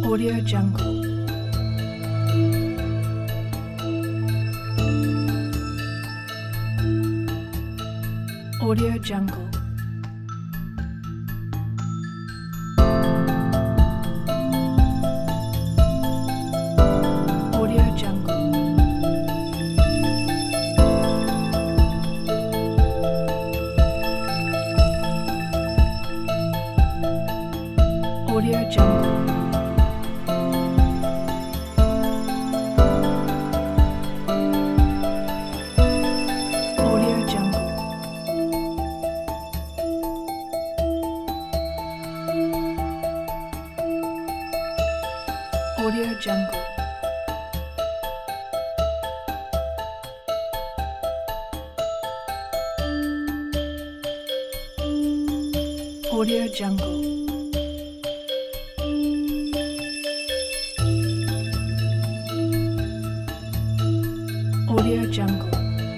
Audio Jungle. Audio Jungle. Audio Jungle. Audio Jungle. Audio Jungle. Audio Jungle. Audio Jungle.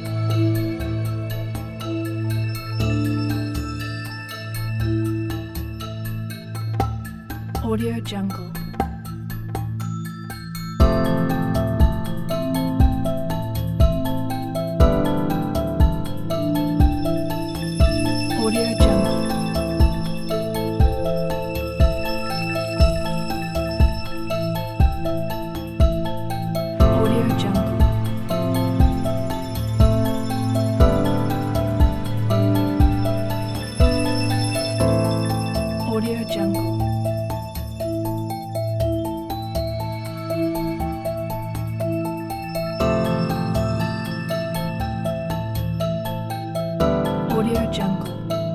Audio Jungle. Audio Jungle. Audio Jungle. Audio Jungle. Audio Jungle.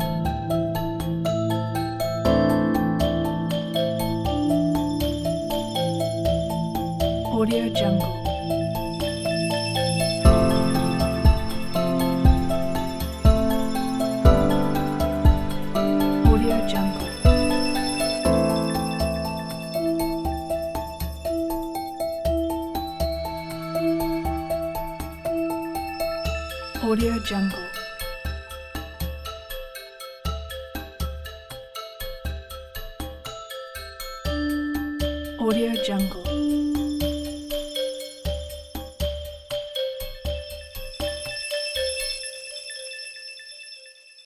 Audio Jungle. Audio Jungle. Audio Jungle. Audio Jungle.